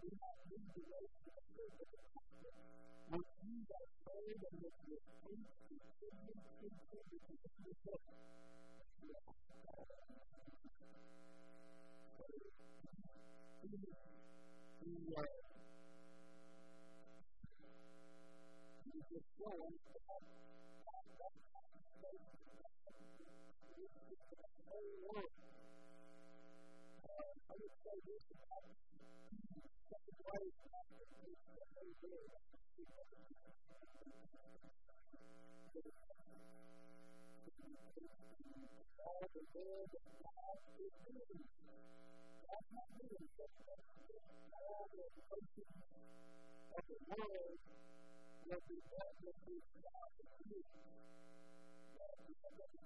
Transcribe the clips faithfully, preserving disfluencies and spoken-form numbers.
do not need to wait for the Spirit of the Comforter. Which you are told and which your faith is continued to continue to undertake. You are called. So, Jesus, who uh, he just shows that that that faith is the whole world. Uh, I would say this about second ways that they did. All the good that God is doing. God's not doing just that. All the emotions of the world will be dealt with through God and you. God is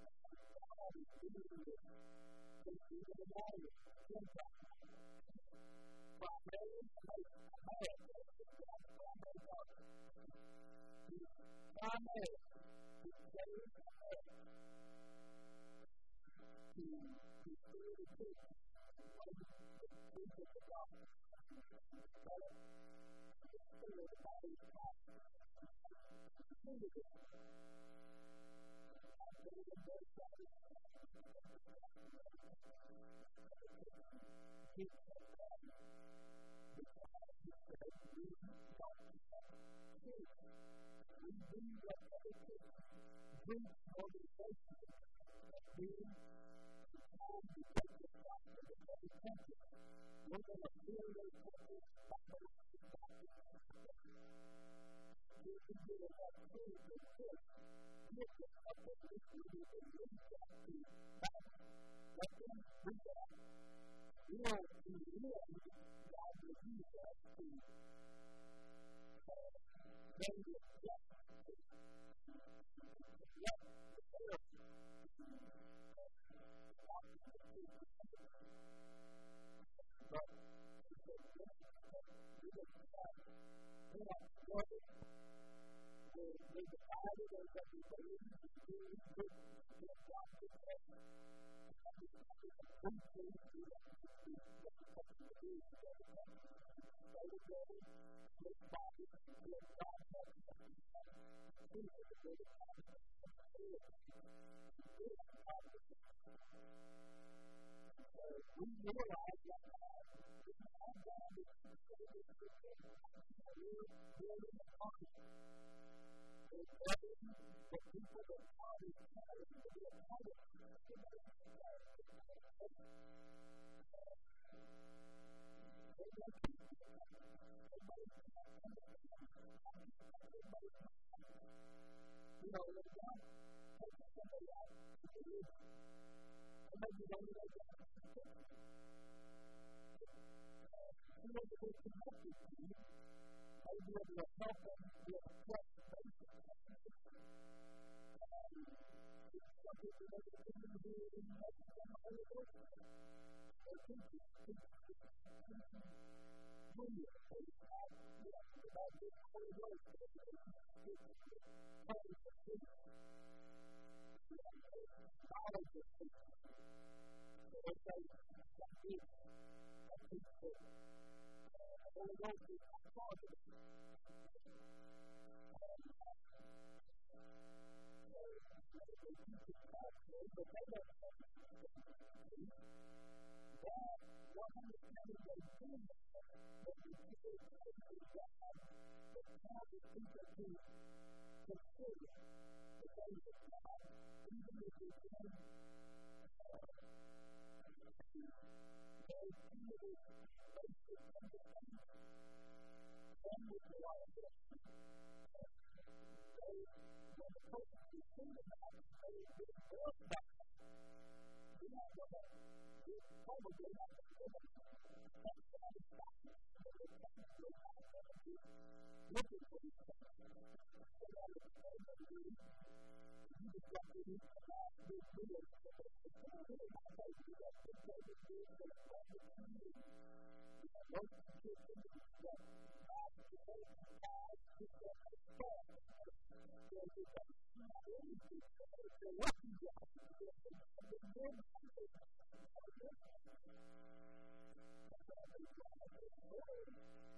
doing it. It's even the matter. Sometimes. Primarily, America is God's primary purpose. Primarily, to save America. To restore the truth of the truth of the gospel. Develop and restore the body of Christ. Continue to do it. I believe in both sides. Keep that God. Because He said, we don't choose. We do what other people do organizations that do. Time to take the gospel to every country. We're going to build those countries by those gospels. We can do it as food and fish. Look at what the history is and lead that to back. Let them do that. We are to live. God will use us to bring this justice. Let the earth but we just we're not working. We're, we're divided as what we believe is doing good. We're God's protection. And we have to appreciate the what we're supposed to do. Day to day, this body, this God has us. We have to do it. So we realize that our God is building an army. We're building the people that God is calling to be a part of. You know, when God takes somebody out to the river, maybe they know that. You know, that they're connected to you. Maybe it will help them with a trust basis. Some people know that they're going to be in some other work. They're teaching. Junior, they have about this whole work. Knowledge of people. So they say, some people, some people, the Holy Ghost is not positive. They teach it actually, but they don't know. God, one understanding they do know, but the people who say God, but God is people who consider the things of God, even if they don't, they feel this basic understanding. Some with the law of God. They, when the person is thinking about it, they get worked by it. We're not going to, we're probably not going to do it. That's satisfaction. But we're probably not going to be looking for these things. So that is the way that we you just got to use the last big deal. It's really not like you got to take it to the public community. You have most of the kids in the stuff. God is the way to God is the way to God. So it's like, not really, it's a lucky job. It's a good job.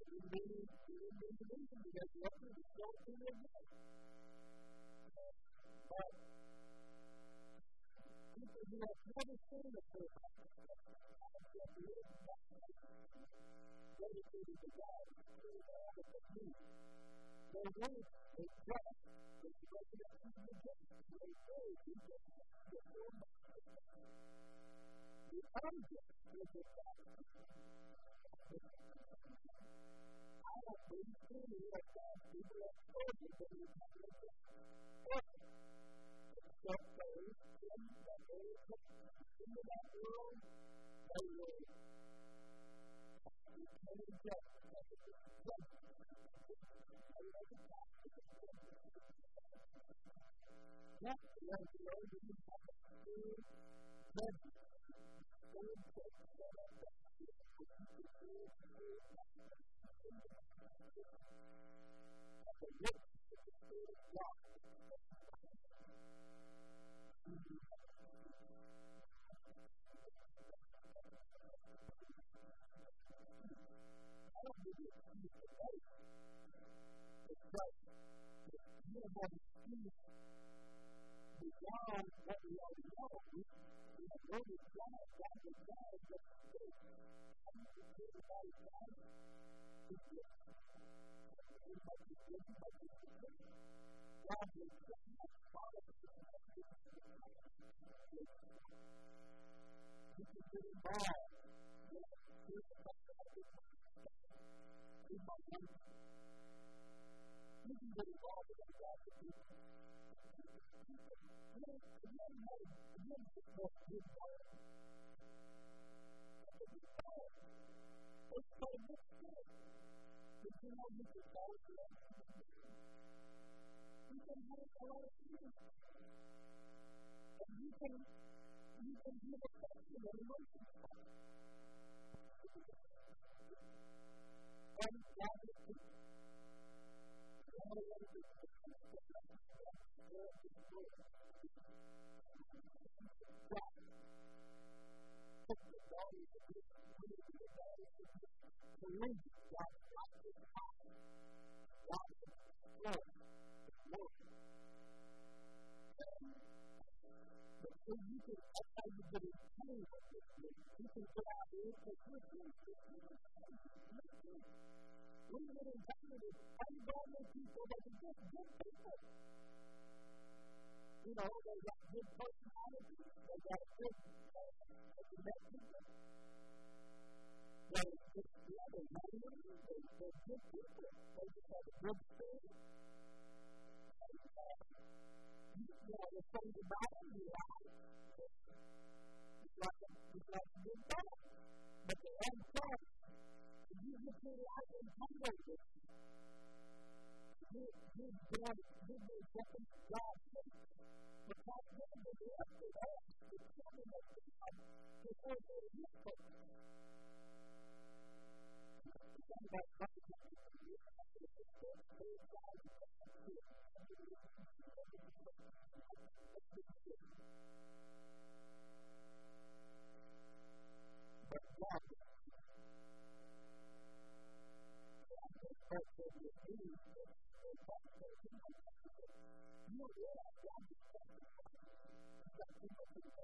You need to be the reason because what you don't do it again. But people who have never seen a person dedicated to God, their work is just the resurrection of the dead. They say he just the full the object is the fact. I have been seeing that people have told me that we have to do except those in that they are into that world, they will be coming just as it is just. That's the way the Lord is going to do judgment. The Lord says that that's the way the Lord is going to do the witness of the Spirit of God. I don't think it's easy to say. It's just that you have to see beyond what we already know. We have learned it's God. God is God. It's just the Spirit. I'm not sure about it. God is good. Everybody is good. Everybody is good. God is good. Father is good. You can get involved. You can You can get involved with God. You don't know. You don't support His word. It's so much good. But you know you can go to it. You can have a lot of things. And you can you can give a question and emotion. And God is good. We live in time with ungodly people that are just good people. You know, they've got good personality, they've got a good connection. They're just the other man, they're good people. They just have a good spirit. And, uh, you know, there's things about them you like. It's like a, it's like a good dog. But they have fun. You get your life entangled with it. You, you God, you may second God. But that's not the way up to that. It's something that God before they hit it. It's not about God. But God But when you do, it's not so simple. You realize God is something. It's not simple to do.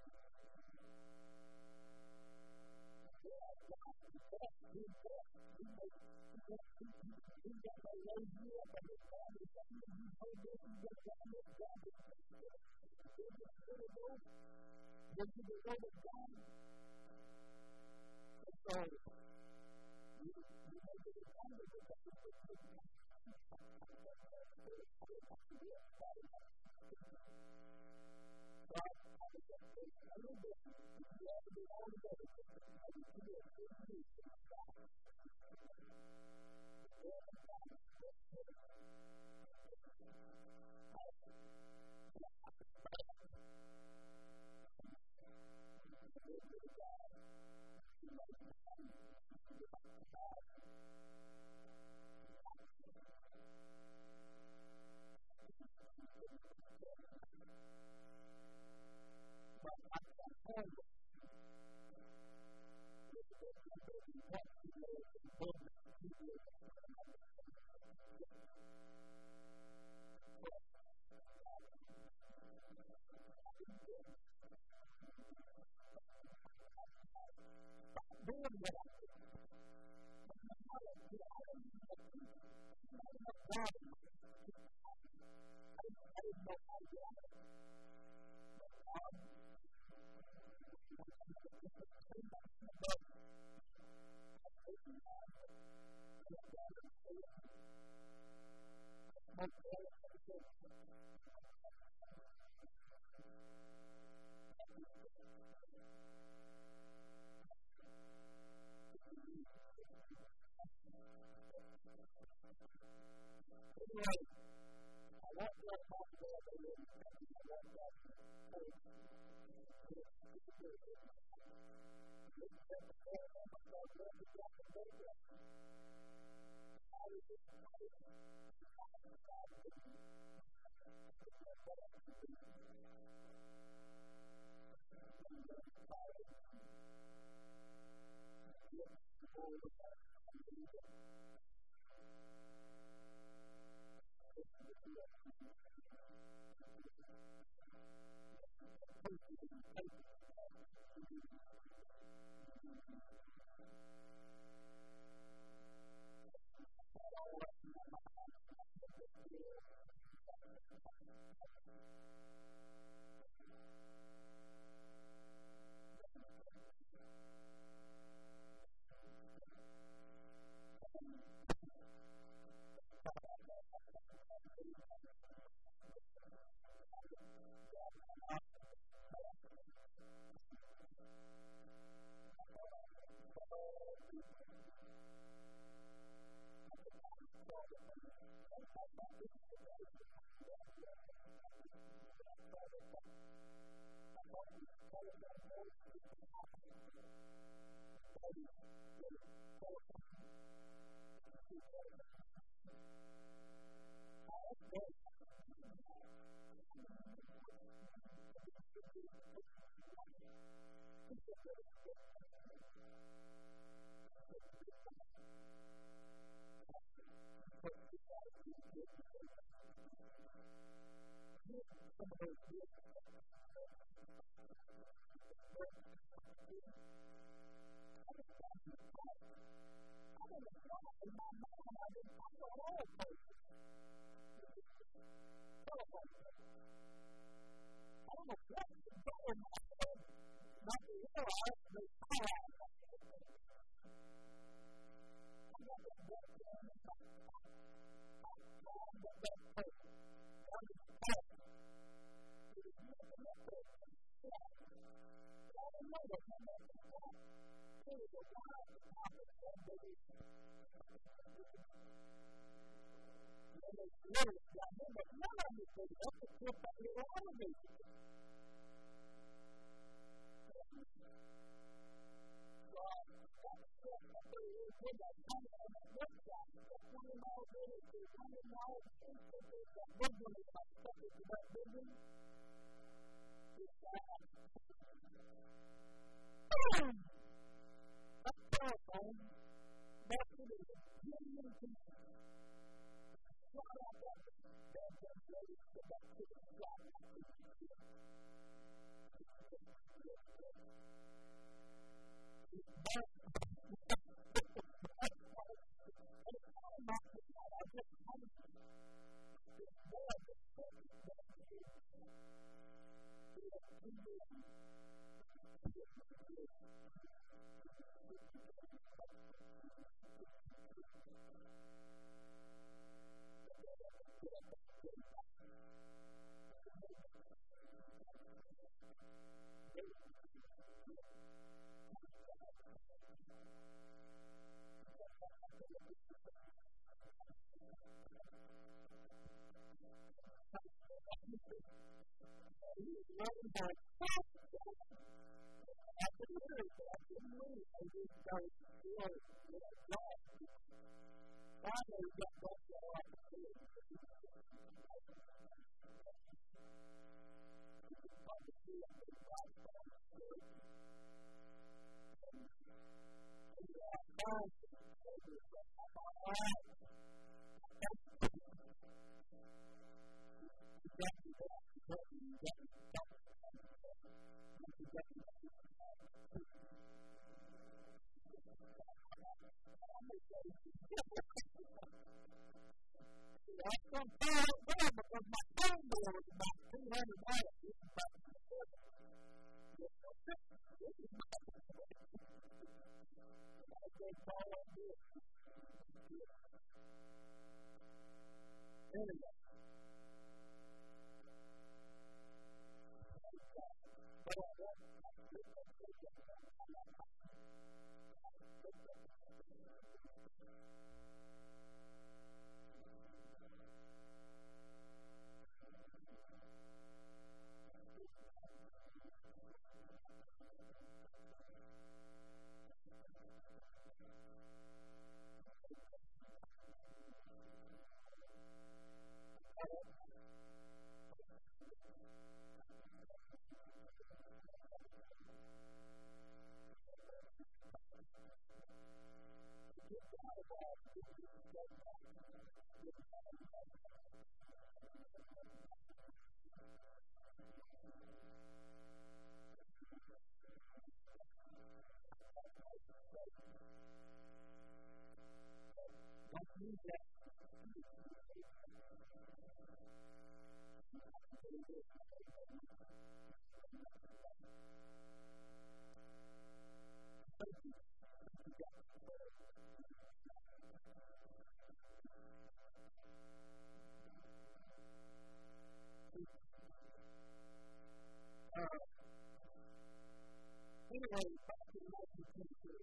You realize God is best. He's best. He makes He's got to raise you up and it's God is something. You heard this, you get down this, God is something. You're the Spirit of God. This is the Word of God. And so, you make it a kind of a what he knows and what he knows. Doing what I do. I don't know what I do. I don't know why. I didn't know how to do it. But God, anyway, I want to talk about the Lord. I want to talk about mind to the Savior said, I'm all right. You got me back. You got me back. You got me back. You got me back. I couldn't fire it well because my phone bill was about two hundred dollars. This is about the seven. This is my I just call it this. Anyway. But I want Anyway, back to nineteen twenty-two.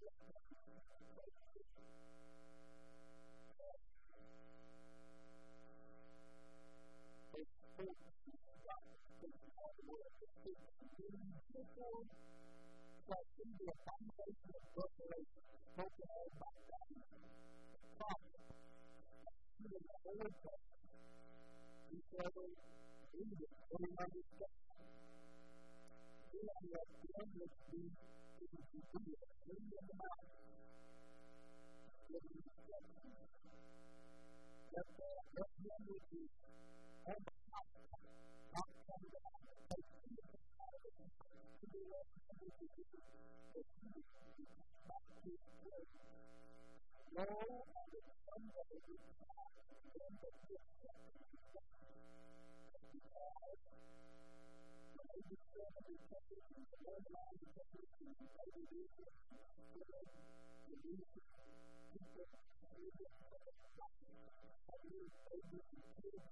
That can be a combination of preparation, spoken of by God, problem, even the Holy Testament, each other, read it, fully understand. We have the end of the video, read in the mouth, living in the Testament. Let the end of the and the top, not come down, take the to be left in the position that he is back to his place. Lo, and the Sunday is back, then the fifth step is back. Because when they discover the temples and the Lord around the temples and the Lord is in the Spirit, the music, people, the music, the music, the music, the music, the music,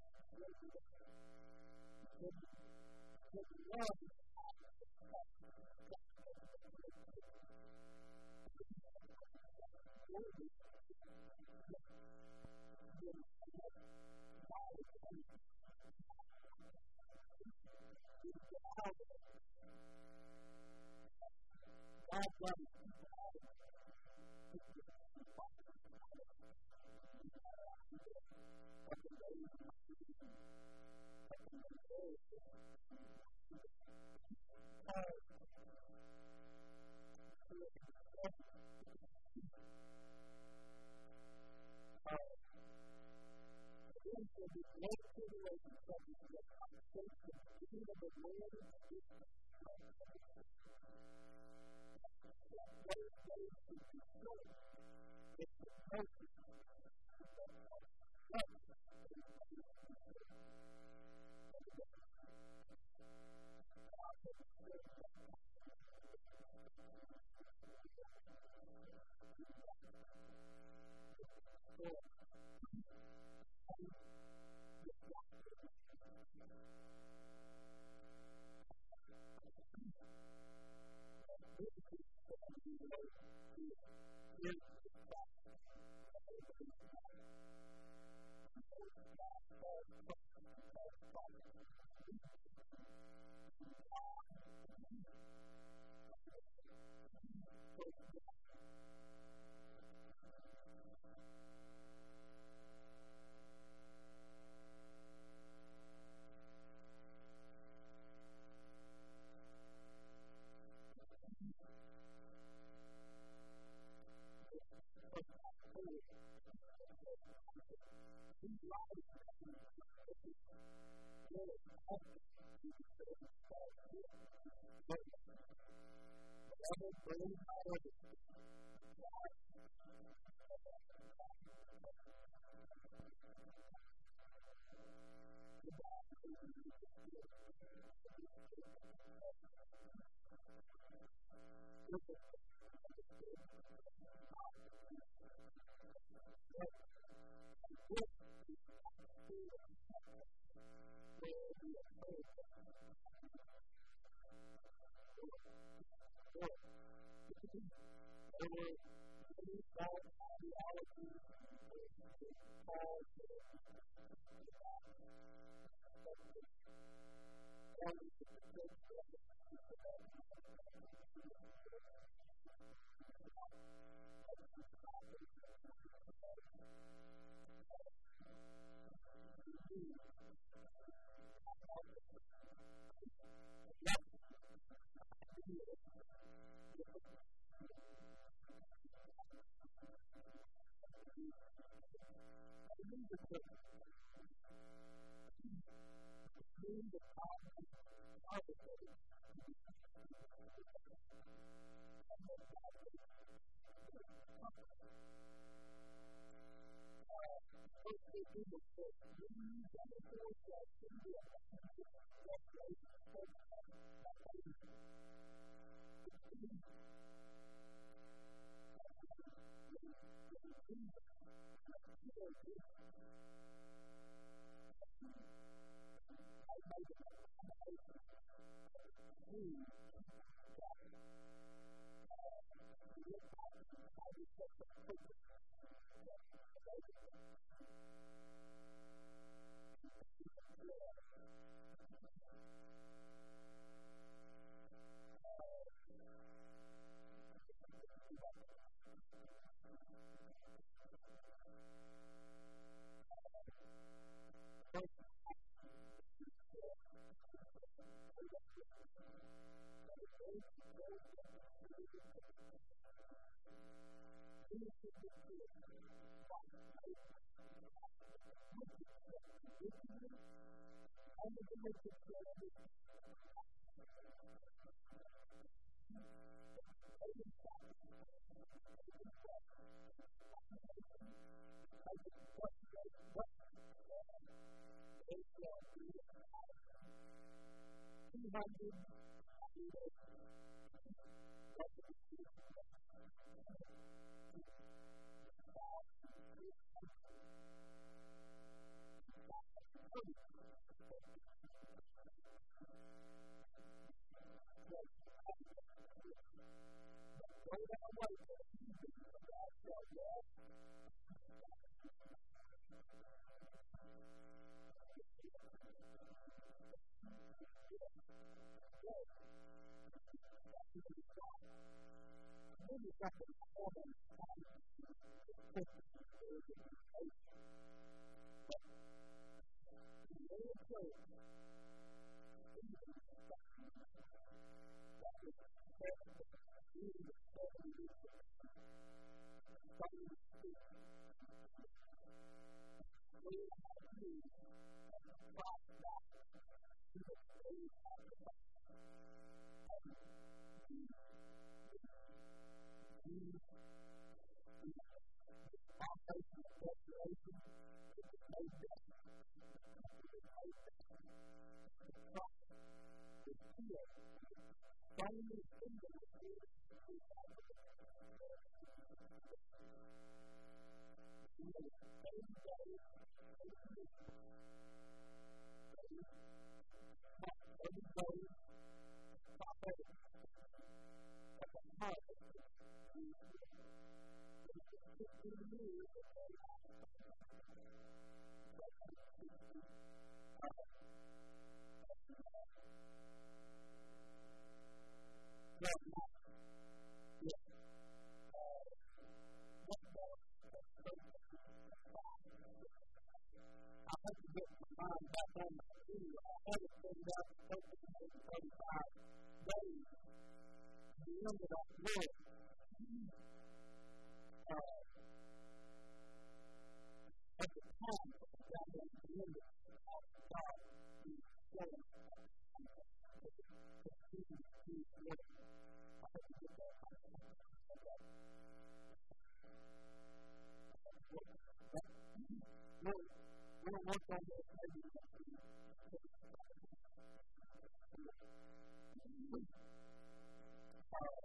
the love is God loves you. These lives are really awesome. Whatever brings our time down there at the end of God is showing us the kingdom to live. I hope you get that. We'll, we'll work on this maybe next week. Uh,